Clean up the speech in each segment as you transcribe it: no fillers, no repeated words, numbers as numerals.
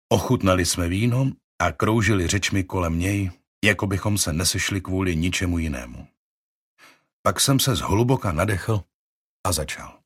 Ochutnali jsme víno a kroužili řečmi kolem něj, jako bychom se nesešli kvůli ničemu jinému. Pak jsem se zhluboka nadechl a začal.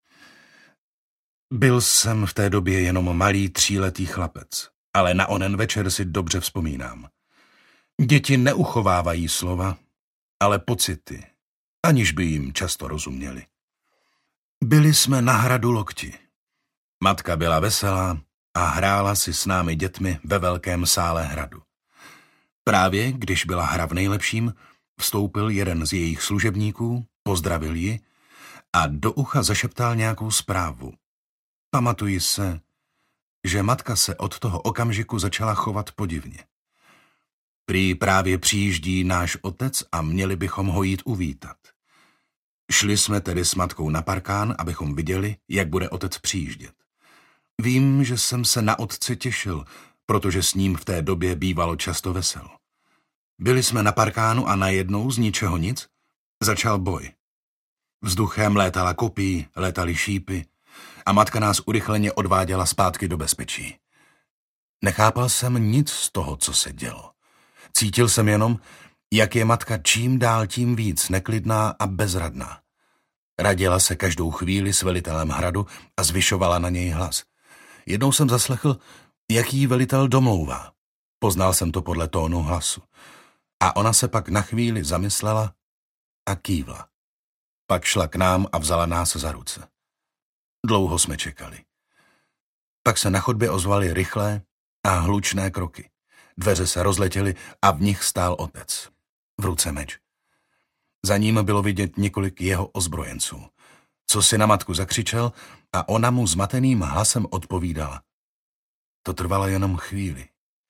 Byl jsem v té době jenom malý 3letý chlapec, ale na onen večer si dobře vzpomínám. Děti neuchovávají slova, ale pocity, aniž by jim často rozuměli. Byli jsme na hradu Lokti. Matka byla veselá a hrála si s námi dětmi ve velkém sále hradu. Právě když byla hra v nejlepším, vstoupil jeden z jejich služebníků, pozdravil ji a do ucha zašeptal nějakou zprávu. Pamatuji se, že matka se od toho okamžiku začala chovat podivně. Prý právě přijíždí náš otec a měli bychom ho jít uvítat. Šli jsme tedy s matkou na parkán, abychom viděli, jak bude otec přijíždět. Vím, že jsem se na otce těšil, protože s ním v té době bývalo často veselo. Byli jsme na parkánu a najednou z ničeho nic začal boj. Vzduchem létala kopí, létaly šípy a matka nás urychleně odváděla zpátky do bezpečí. Nechápal jsem nic z toho, co se dělo. Cítil jsem jenom, jak je matka čím dál tím víc neklidná a bezradná. Radila se každou chvíli s velitelem hradu a zvyšovala na něj hlas. Jednou jsem zaslechl, jak jí velitel domlouvá. Poznal jsem to podle tónu hlasu. A ona se pak na chvíli zamyslela a kývla. Pak šla k nám a vzala nás za ruce. Dlouho jsme čekali. Pak se na chodbě ozvaly rychlé a hlučné kroky. Dveře se rozletěly a v nich stál otec. V ruce meč. Za ním bylo vidět několik jeho ozbrojenců. Co si na matku zakřičel a ona mu zmateným hlasem odpovídala. To trvalo jenom chvíli.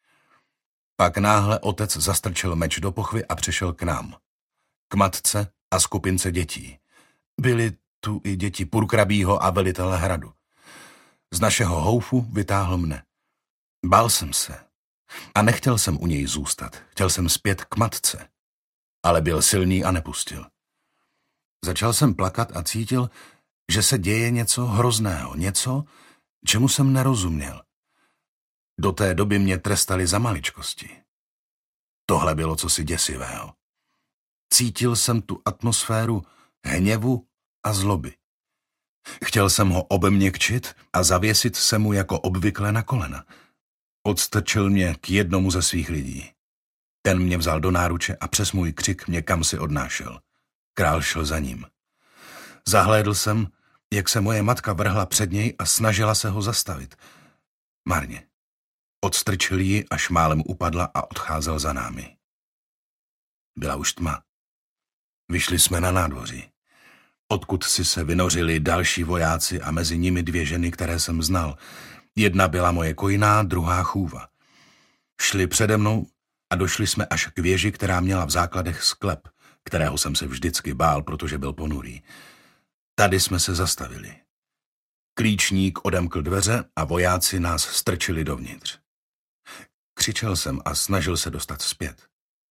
Pak náhle otec zastrčil meč do pochvy a přešel k nám. K matce a skupince dětí. Byly tu i děti purkrabího a velitele hradu. Z našeho houfu vytáhl mne. Bál jsem se a nechtěl jsem u něj zůstat. Chtěl jsem zpět k matce, ale byl silný a nepustil. Začal jsem plakat a cítil, že se děje něco hrozného, něco, čemu jsem nerozuměl. Do té doby mě trestali za maličkosti. Tohle bylo cosi děsivého. Cítil jsem tu atmosféru hněvu a zloby. Chtěl jsem ho obměkčit a zavěsit se mu jako obvykle na kolena. Odstrčil mě k jednomu ze svých lidí. Ten mě vzal do náruče a přes můj křik mě kamsi odnášel. Král šel za ním. Zahlédl jsem, jak se moje matka vrhla před něj a snažila se ho zastavit. Marně. Odstrčil ji, až málem upadla a odcházel za námi. Byla už tma. Vyšli jsme na nádvoří, odkud si se vynořili další vojáci a mezi nimi 2 ženy, které jsem znal. Jedna byla moje kojná, druhá chůva. Šli přede mnou a došli jsme až k věži, která měla v základech sklep, kterého jsem se vždycky bál, protože byl ponurý. Tady jsme se zastavili. Klíčník odemkl dveře a vojáci nás strčili dovnitř. Křičel jsem a snažil se dostat zpět.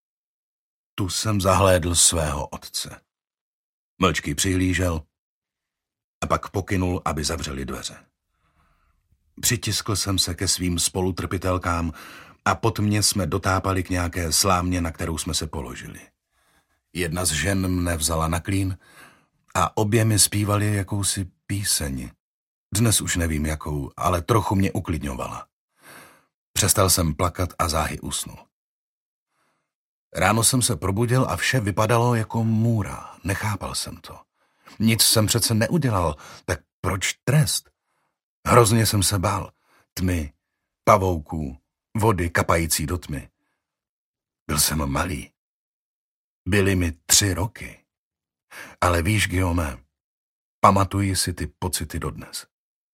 Tu jsem zahlédl svého otce. Mlčky přihlížel a pak pokynul, aby zavřeli dveře. Přitiskl jsem se ke svým spolutrpitelkám a pod mě jsme dotápali k nějaké slámě, na kterou jsme se položili. Jedna z žen mne vzala na klín a obě mi zpívali jakousi píseň. Dnes už nevím jakou, ale trochu mě uklidňovala. Přestal jsem plakat a záhy usnul. Ráno jsem se probudil a vše vypadalo jako můra. Nechápal jsem to. Nic jsem přece neudělal, tak proč trest? Hrozně jsem se bál. Tmy, pavouků, vody kapající do tmy. Byl jsem malý. Byly mi 3 roky. Ale víš, Guillaume, pamatuji si ty pocity dodnes.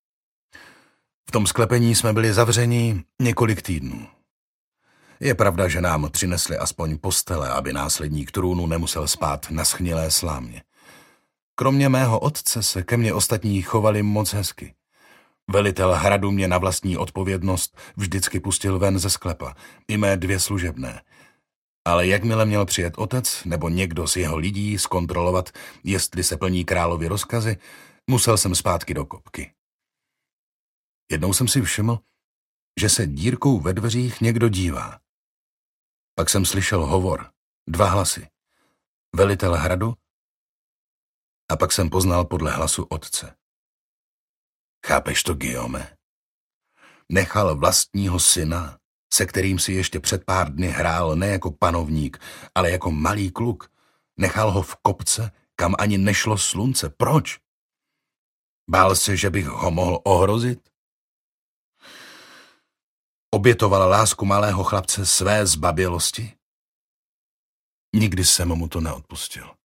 V tom sklepení jsme byli zavření několik týdnů. Je pravda, že nám přinesli aspoň postele, aby následník trůnu nemusel spát na schnilé slámě. Kromě mého otce se ke mně ostatní chovali moc hezky. Velitel hradu mě na vlastní odpovědnost vždycky pustil ven ze sklepa, i mé 2 služebné. Ale jakmile měl přijet otec nebo někdo z jeho lidí zkontrolovat, jestli se plní královy rozkazy, musel jsem zpátky do kopky. Jednou jsem si všiml, že se dírkou ve dveřích někdo dívá. Pak jsem slyšel hovor, 2 hlasy. Velitel hradu a pak jsem poznal podle hlasu otce. Chápeš to, Guillaume? Nechal vlastního syna, se kterým si ještě před pár dny hrál ne jako panovník, ale jako malý kluk. Nechal ho v kopce, kam ani nešlo slunce. Proč? Bál se, že bych ho mohl ohrozit? Obětoval lásku malého chlapce své zbabělosti? Nikdy jsem mu to neodpustil.